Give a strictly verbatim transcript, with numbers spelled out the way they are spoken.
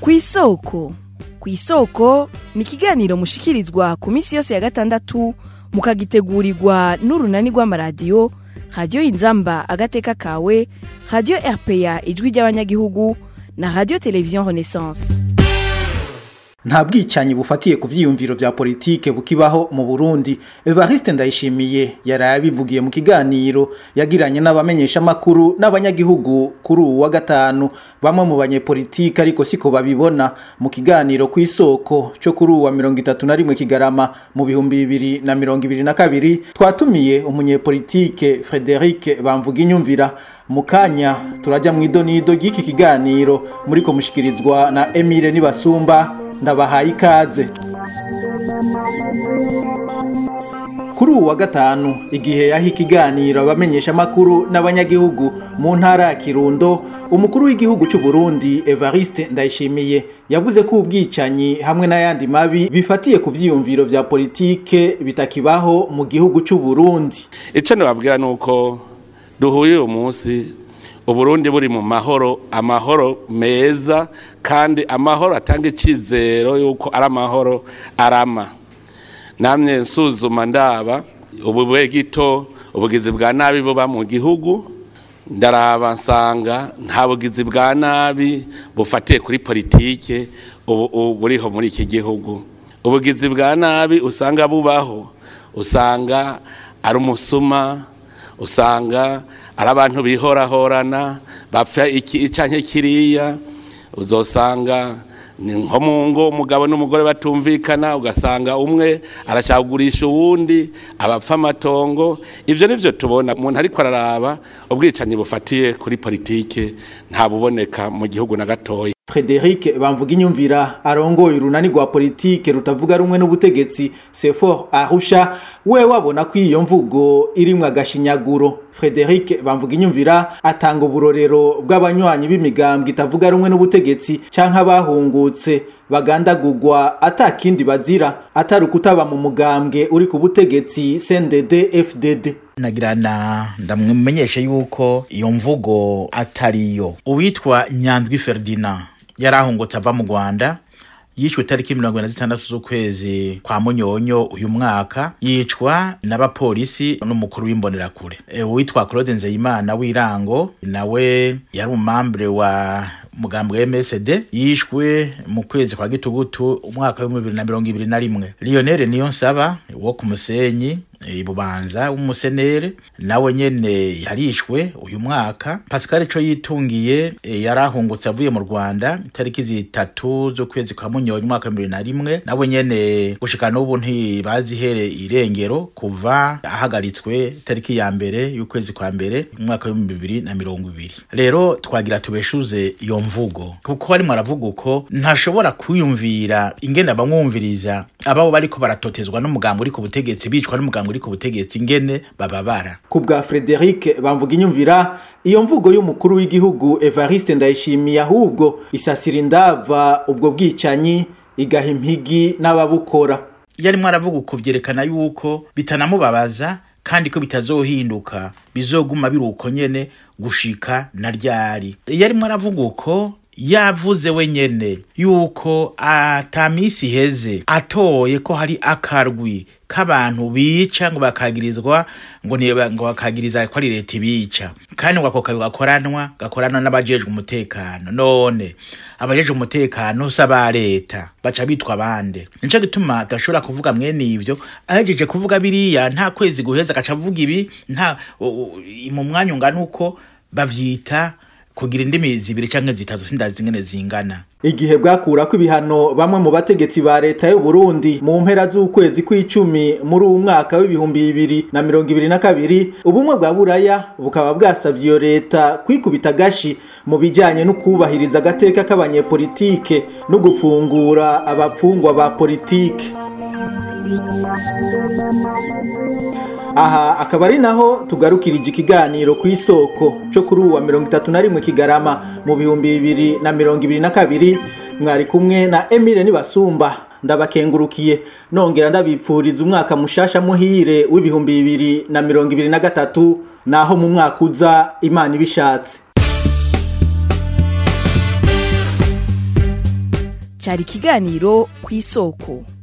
Kw'isoko. Kw'isoko ni ikiganiro mushikirizwa ku minsi yose ya gatandatu mukagitegurirwa n'urunani rw'amaradiyo Radio Inzamba agateka kawe, Radio R P A ijwi ry'abanyagihugu na Radio Television Renaissance. Nta bwicanyi bufatiye ku vyiyumviro vya politike bukibaho mu Burundi. Evariste Ndayishimiye yarabivugiye mu kiganiro yagiranye n'abamenyesha makuru n'abanyagihugu kuri uwa wa gatanu. Bamwe mu banyepolitike ariko siko babibona. Mu kiganiro kw'isoko cyo kuri uwa mirongo itatu na rimwe Kigarama mu bihumbi bibiri na mirongo ibiri na kabiri twatumiye umunyepolitike Frederic Bamvuginyumvira. Mukanya turaja mu idonido y'iki kiganiro muri ko mushikirizwa na Emile Nibasumba. Ndabahaye ikaze. Kuri uwa gatanu igihe yaha ikiganiro abamenyesha makuru n'abanyagihugu mu ntara ya Kirundo, umukuru w'igihugu cy'u Burundi Evariste Ndayishimiye yavuze ko ubwicanyi hamwe n'ayandi mabi bifatiye ku vyiyumviro vya politike bitakibaho mu gihugu cy'u Burundi. Ico nababwira nuko duhuye uyu munsi Uburundi buri mu mahoro, amahoro meza kandi amahoro atanga icizero yuko ari amahoro arama. Namye nsuzuma ndaba ububwe gito ubugizi bwa nabi buba mu gihugu, ndaraba nsanga nta bugizi bwa nabi bufatiye kuri politike ubu buriho muri iki gihugu. Ubugizi bwa nabi usanga bubaho, usanga ari umusuma, usanga ari abantu bihorahorana bapfa iki icanye kiriya, uzosanga ni nko mu ngo umugabo n'umugore batumvikana, ugasanga umwe arashagurisha uwundi abapfa amatongo. Ivyo nivyo tubona umuntu ariko araraba ubwicanyi bufatiye kuri politike nta buboneka mu gihugu na gatoya. Frederic Bamvuginyumvira arongoye urunani rwa politike rutavuga rumwe n'ubutegetsi Sefor Arusha, we wabona ko iyo mvugo irimwe agashinyaguro. Frederic Bamvuginyumvira atanga uburorero bw'abanywanyi b'imigambwe itavuga rumwe n'ubutegetsi canke abahungutse bagandagurwa atakindi bazira atari ukutaba mu mugambwe uri ku butegetsi C N D D F D D. Nagirana ndamwemenyesha yuko iyo mvugo atariyo. Uwitwa Nyandwi Ferdinand yarahungutse ava mu Rwanda, yishwe tariki mirongo ine na zitandatu z'ukwezi kwa Munyonyo uyu mwaka, yicwa n'abapolisi n'umukuru w'imbonerakure. E, uwitwa Claude Nzeyimana w'irango nawe yari umambre wa mugambwe M S D, yishwe mu kwezi kwa Gitugutu umwaka wa bibiri na mirongo ibiri na rimwe. Lionel Niyonsaba wo ku Musenyi Ibubanza w'umusenere nawe nyene yarishwe uyu mwaka. Pascal Co yitungiye e, yarahungutse avuye mu Rwanda tariki zitatu zo kwezi kwa Munyonyo umwaka wa bibiri na rimwe, nawe nyene gushika n'ubu ntibazihere irengero kuva ahagaritswe tariki ya mbere y'ukwezi kwa mbere umwaka wa bibiri na mirongo ibiri. Rero twagira tubeshuze iyo mvugo kuko bari mwaravuga uko ntashobora kwiyumvira ingene abamwumviriza ababo bariko baratotezwa n'umugambo uri ku butegetsi, bicwa n'umugambo uri ku butegetsi ingene bababara. Kubwa Frederic Bamvuginyumvira, iyo mvugo y'umukuru w'igihugu Evariste Ndayishimiye ahubwo isasira indava ubwo bwicanyi igaha impigi n'ababukora. Yari mwaravuga uko vyerekana yuko bitanamubabaza kandi ko bitazohinduka, bizoguma biruko nyene gushika na ryari. Yari mwaravuga uko yavuze wenyene yuko atamisi heze atoye ko hari akarwi k'abantu bica ngo bakagirizwa ngo niba ngo bakagiriza ko ari leta bica, kandi ngo ako gakoranwa gakoranwa n'abajejwe umutekano. None abajejwe umutekano saba leta baca bitwa bande? Nico gituma adashobora kuvuga mwene ivyo. Ahejeje kuvuga biriya nta kwezi guheza gaca avuga ibi, nta mu mwanya ungana uko bavyita kugira indimi zibiri canke zitatu sindazi ngene zingana. Igihe bwakura ko ibihano bamwe mu bategetsi ba leta y'u Burundi mu mpera z'ukwezi kw'icumi muri uwo mwaka w'ibihumbi bibiri na mirongo ibiri na kabiri, ubumwe bwa Buraya bukaba bwasavye iyo leta kwikubita gashi mu bijanye no kubahiriza agateka k'abanyepolitike no gufungura abapfungwa ba politike. Aha akaba ari naho tugarukirije ikiganiro kw'isoko cyo kuri uwa mirongo itatu na rimwe Kigarama mu bihumbi bibiri na mirongo ibiri na kabiri. Mwari kumwe na Emile Nibasumba. Ndabakengurukiye nongera ndabipfuriza umwaka mushasha muhire w'ibihumbi bibiri na mirongo ibiri na gatatu, naho mu mwaka uza Imana ibishatse. cari ikiganiro kw'isoko.